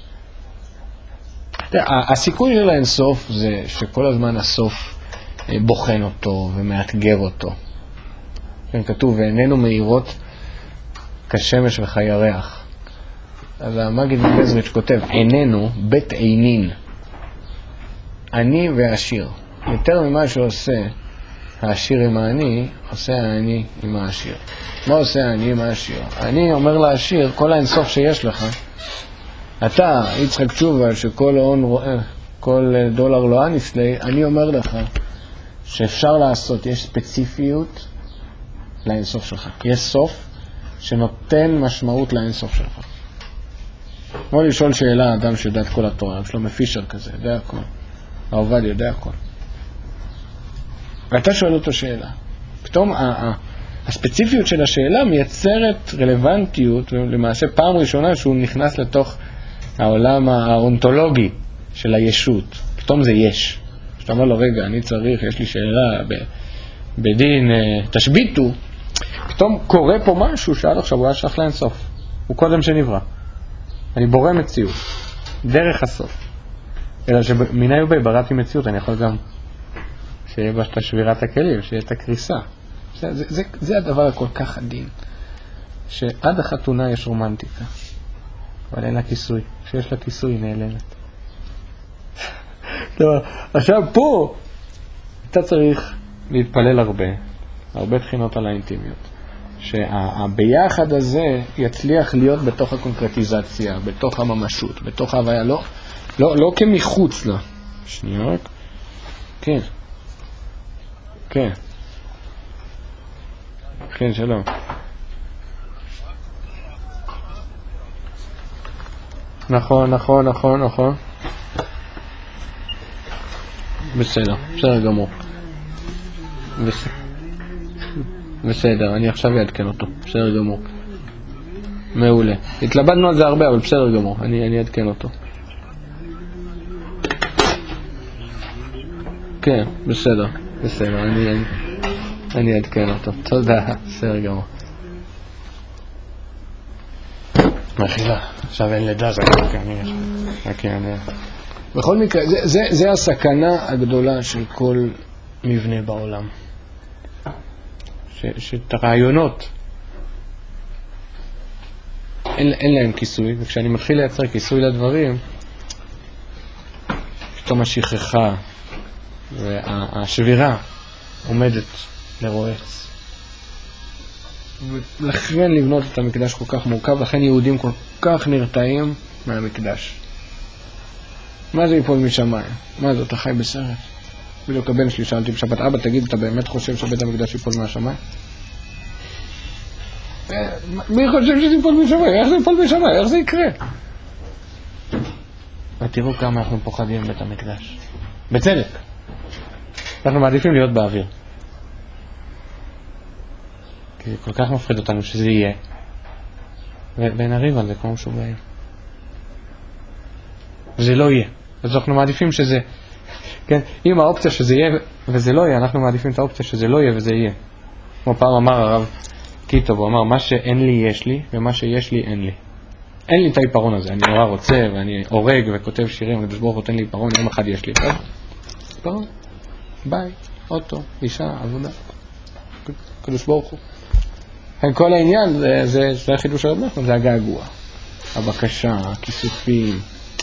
הסיכוי של האינסוף זה שכל הזמן הסוף בוחן אותו ומאתגר אותו. כתוב, ועינינו מאירות כשמש וחירח. אז המגיד מבזריץ' כותב, עינינו בית עינין, אני והעשיר. יותר ממה שעושה העשיר עם העני, עושה העני עם העשיר. מה עושה העני עם העשיר? אני אומר לעשיר, כל האינסוף שיש לך, אתה, יצחק תשובה, שכל ההון רואה, כל דולר לא אניסלי, אני אומר לך שאפשר לעשות, יש ספציפיות לאינסוף שלך. יש סוף שנותן משמעות לאינסוף שלך. בוא לשאול שאלה, אדם שיודע את כל התורה, שלמה פישר כזה, יודע הכל. העובד יודע הכל. ואתה שואל אותו שאלה. פתאום הספציפיות של השאלה מייצרת רלוונטיות, ולמעשה פעם ראשונה שהוא נכנס לתוך העולם האונתולוגי של הישות. פתאום זה יש. כשאתה אומר לו, רגע, אני צריך, יש לי שאלה בדין, תשביטו, פתאום קורה פה משהו שעד עכשיו הוא היה שייך לאינסוף. הוא קודם שנברא. אני בורא מציאות, דרך הסוף. אלא שמיני ובי בראתי מציאות, אני יכול גם שיהיה בה את שבירת הכלים, שיהיה את הקריסה. זה הדבר הכל כך עדין, שעד החתונה יש רומנטיקה, אבל אין לה כיסוי. כשיש לה כיסוי היא נעלמת. עכשיו פה אתה צריך להתפלל הרבה תחינות על האינטימיות, שהביחד הזה יצליח להיות בתוך הקונקרטיזציה, בתוך הממשות, בתוך ההוויה, לא כמחוץ לה. שנייה רק. כן. כן. כן, שלום. נכון. בסדר גמור. בסדר, אני עכשיו אעדכן אותו. בסדר גמור. מעולה. התלבטנו על זה הרבה, אבל בסדר גמור. אני אעדכן אותו. כן, בסדר. אני אעדכן אותו. תודה. בסדר גמור. מחילה. עכשיו אין לידה, זה אני... בכל מקרה, זה הסכנה הגדולה של כל מבנה בעולם. שאת הרעיונות אין להם כיסוי, וכשאני מתחיל לייצר כיסוי לדברים, פתאום השכחה והשבירה עומדת לרועץ. ולכן לבנות את המקדש כל כך מורכב, לכן יהודים כל כך נרתעים מהמקדש. מה זה ייפול משמיים? מה זה, אתה חי בסרט? בדיוק הבן שלי שאלתי בשבת, אבא תגיד, אתה באמת חושב שבית המקדש ייפול מהשמיים? מי חושב שזה ייפול משמיים? איך זה ייפול משמיים? איך זה יקרה? ותראו כמה אנחנו פוחדים בית המקדש. בצדק. אנחנו מעדיפים להיות באוויר. כי כל כך מפחיד אותנו שזה יהיה. ונריב על זה כמו משוגעים. זה לא יהיה. אז אנחנו מעדיפים שזה, כן, אם האופציה שזה יהיה וזה לא יהיה, אנחנו מעדיפים את האופציה שזה לא יהיה וזה יהיה. כמו פעם אמר הרב קיטוב, הוא אמר, מה שאין לי יש לי, ומה שיש לי אין לי. אין לי את העיפרון הזה, אני נורא רוצה, ואני הורג וכותב שירים, וקדוש ברוך הוא תן לי עיפרון, יום אחד יש לי. עיפרון, ביי, אוטו, אישה, עבודה, קדוש ברוך הוא. כל העניין, זה החידוש הרב נחמן, זה הגעגוע, הבקשה, הכיסופים,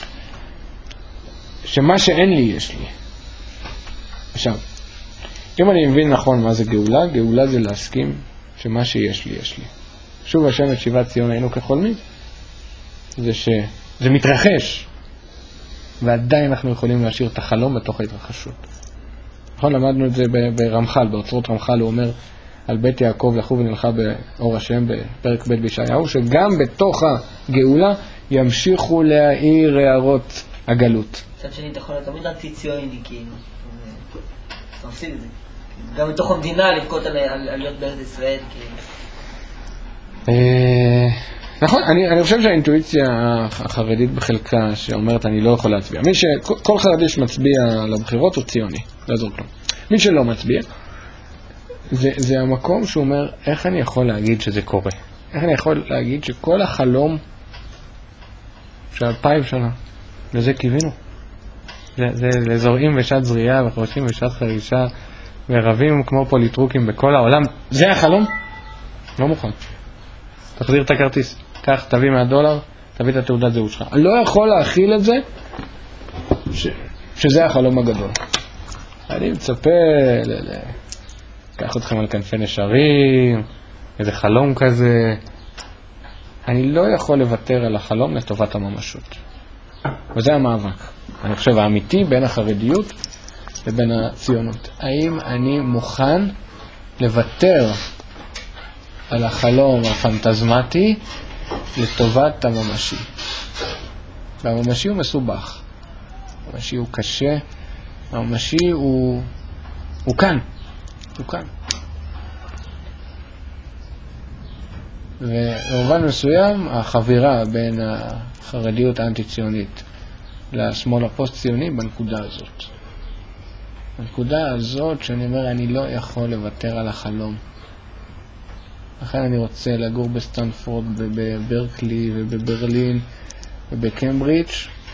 שמה שאין לי יש לי. עכשיו, אם אני מבין נכון מה זה גאולה, גאולה זה להסכים שמה שיש לי יש לי. שוב השם את שיבת ציון היינו כחולמים, זה שזה מתרחש, ועדיין אנחנו יכולים להשאיר את החלום בתוך ההתרחשות. נכון, למדנו את זה ברמח"ל, באוצרות רמח"ל, הוא אומר על בית יעקב לכו ונלכה באור השם בפרק ב' בישעיהו, שגם בתוך הגאולה ימשיכו להאיר הערות הגלות. מצד שני, אתה יכול תמיד אנטי ציוני, כאילו. אתה מפסיד את זה. גם בתוך המדינה לבכות על להיות בארץ ישראל, כאילו. נכון, אני חושב שהאינטואיציה החרדית בחלקה שאומרת אני לא יכול להצביע. כל חרדי שמצביע לבחירות הוא ציוני, לא יעזור כלום. מי שלא מצביע, זה המקום שהוא אומר, איך אני יכול להגיד שזה קורה? איך אני יכול להגיד שכל החלום של 2000 שנה, לזה קיווינו? זה לזורעים בשעת זריעה וחורשים בשעת חרישה ורבים כמו פוליטרוקים בכל העולם. זה החלום? לא מוכן. תחזיר את הכרטיס. קח, תביא $100, תביא את התעודת זהות שלך. אני לא יכול להכיל את זה שזה החלום הגדול. אני מצפה קח אתכם על כנפי נשרים, איזה חלום כזה. אני לא יכול לוותר על החלום לטובת הממשות. וזה המאבק. אני חושב האמיתי בין החרדיות לבין הציונות. האם אני מוכן לוותר על החלום הפנטזמטי לטובת הממשי? והממשי הוא מסובך. הממשי הוא קשה. הממשי הוא כאן. הוא כאן. ובמובן מסוים החבירה בין החרדיות האנטי-ציונית לשמאל הפוסט-ציוני בנקודה הזאת. בנקודה הזאת שאני אומר אני לא יכול לוותר על החלום. לכן אני רוצה לגור בסטנפורד ובברקלי ובברלין ובקמברידג',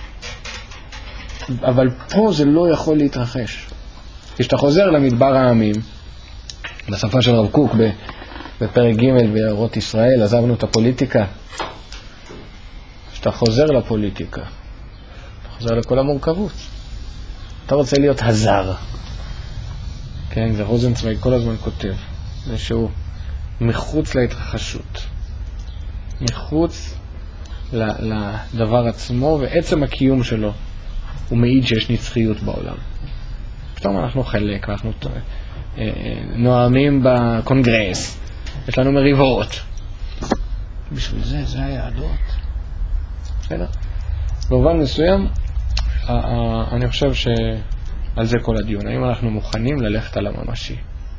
אבל פה זה לא יכול להתרחש. כשאתה חוזר למדבר העמים, בשפה של רב קוק בפרק ג' באורות ישראל, עזבנו את הפוליטיקה. כשאתה חוזר לפוליטיקה, אתה חוזר לכל המורכבות. אתה רוצה להיות הזר. כן, זה רוזנצוויג כל הזמן כותב. זה שהוא מחוץ להתרחשות. מחוץ לדבר עצמו, ועצם הקיום שלו הוא מעיד שיש נצחיות בעולם. פתאום אנחנו חלק, אנחנו נואמים בקונגרס, יש לנו מריבות. בשביל זה היהדות. בסדר? במובן מסוים, אני חושב שעל זה כל הדיון. האם אנחנו מוכנים ללכת על הממשי?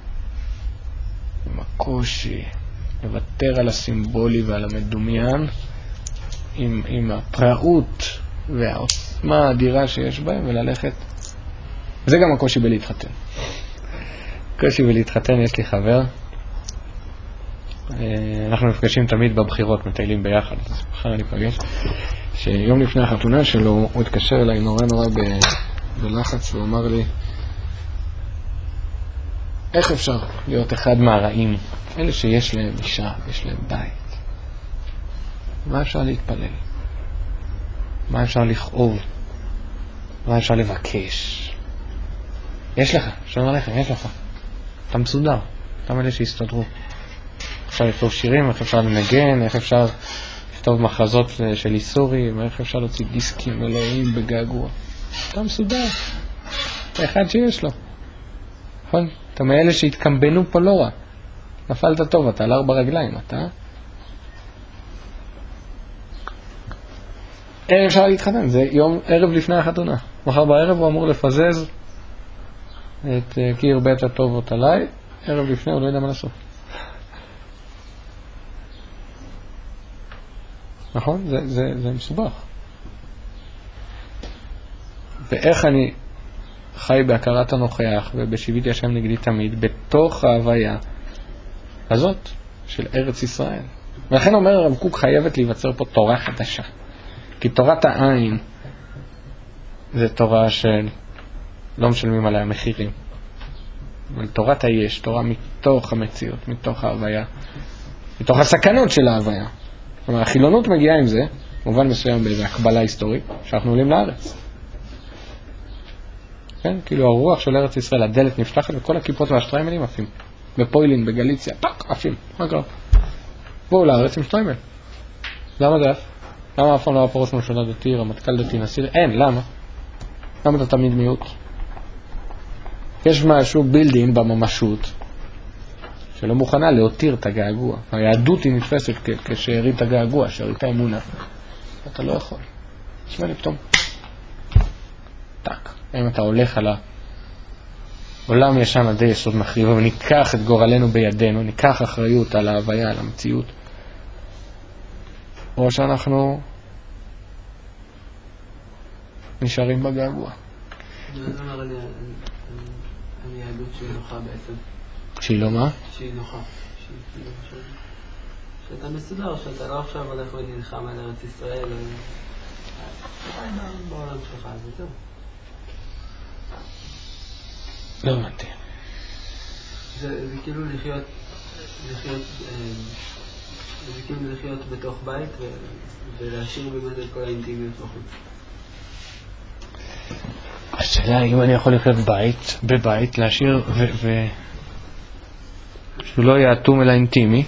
עם הקושי, לוותר על הסימבולי ועל המדומיין, עם הפראות והעוצמה האדירה שיש בהם, וללכת. זה גם הקושי בלהתחתן. קושי בלהתחתן, יש לי חבר. אנחנו נפגשים תמיד בבחירות, מטיילים ביחד, אז מחר אני פגש. שיום לפני החתונה שלו, הוא התקשר אליי נורא בלחץ, והוא אמר לי, איך אפשר להיות אחד מהרעים? אלה שיש להם אישה, יש להם בית. מה אפשר להתפלל? מה אפשר לכאוב? מה אפשר לבקש? יש לך, שלום עליכם, יש לך. אתה מסודר, אתה מלא שהסתדרו. אפשר לכתוב שירים, איך אפשר לנגן, איך אפשר לכתוב מחזות של איסורים, איך אפשר להוציא דיסקים מלאים בגעגוע. אתה מסודר. אתה אחד שיש לו. נכון? אתה מאלה שהתקמבנו פה לא רע. נפלת טוב, אתה על 4 רגליים, אתה? אפשר להתחתן, זה יום ערב לפני החתונה. מחר בערב הוא אמור לפזז את קיר בית הטובות עליי, ערב לפני הוא לא יודע מה לעשות. נכון? זה מסובך. ואיך אני חי בהכרת הנוכח ובשיביתי השם נגדי תמיד בתוך ההוויה הזאת של ארץ ישראל. ולכן אומר הרב קוק חייבת להיווצר פה תורה חדשה. כי תורת העין זה תורה של לא משלמים עליה מחירים. אבל תורת היש, תורה מתוך המציאות, מתוך ההוויה, מתוך הסכנות של ההוויה. כלומר, החילונות מגיעה עם זה, מובן מסוים באיזו הקבלה היסטורית, שאנחנו עולים לארץ. כן? כאילו הרוח של ארץ ישראל, הדלת נפתחת וכל הכיפות והשטריימלים עפים. בפוילין, בגליציה, טק, עפים. מה קרה? בואו לארץ עם שטריימל. למה זה עף? למה אף פעם לא היה פה ראש ממשלה דתי, רמטכ"ל דתי, נשיא? אין, למה? למה אתה תמיד מיעוט? יש משהו בילדין בממשות שלא מוכנה להותיר את הגעגוע. היהדות היא נתפסת כשארית הגעגוע, שארית האמונה. אתה לא יכול. תשמע לי פתאום. טק. אם אתה הולך על העולם ישן עדי יסוד מחריב, וניקח את גורלנו בידינו, ניקח אחריות על ההוויה, על המציאות, או שאנחנו נשארים בגעגוע. זה אומר על יהדות שהיא נוחה בעצם. שהיא לא מה? שהיא נוחה. שאתה מסודר, שאתה לא עכשיו הולך ונלחם על ארץ ישראל, בעולם שלך, זה טוב. לא הבנתי. זה כאילו לחיות בתוך בית ולהשאיר באמת את כל האינטימיות בחוץ. השאלה אם אני יכול לחיות בבית, להשאיר שהוא לא יהיה אטום אלא אינטימי,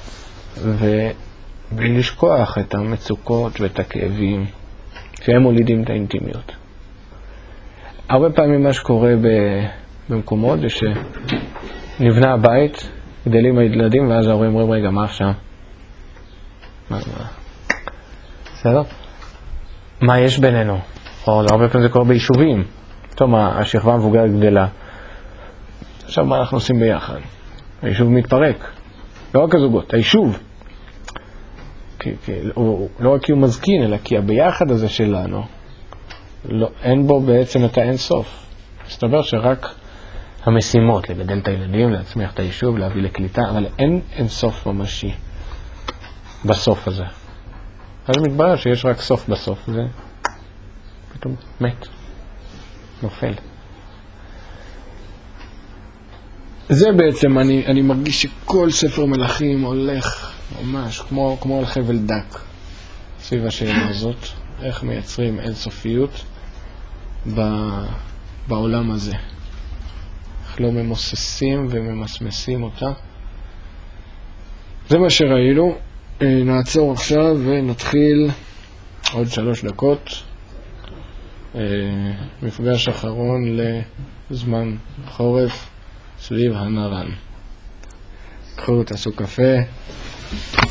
ובלי לשכוח את המצוקות ואת הכאבים שהם מולידים את האינטימיות. הרבה פעמים מה שקורה במקומות זה שנבנה הבית, גדלים הילדים, ואז ההורים אומרים, רגע, מה עכשיו? בסדר? מה יש בינינו? או הרבה פעמים זה קורה ביישובים. פתאום השכבה המבוגרת גדלה. עכשיו מה אנחנו עושים ביחד? היישוב מתפרק. לא רק הזוגות, היישוב. לא רק כי הוא מזכין, אלא כי הביחד הזה שלנו, אין בו בעצם את האין סוף. מסתבר שרק המשימות, לגדל את הילדים, להצמיח את היישוב, להביא לקליטה, אבל אין סוף ממשי בסוף הזה. אז מתברר שיש רק סוף בסוף, זה פתאום מת, נופל. זה בעצם, אני מרגיש שכל ספר מלכים הולך ממש כמו על חבל דק סביב השאלה הזאת, איך מייצרים אינסופיות בעולם הזה. איך לא ממוססים וממסמסים אותה. זה מה שראינו. נעצור עכשיו ונתחיל עוד 3 דקות. מפגש אחרון לזמן חורף סביב הנרן. קחו, תעשו קפה.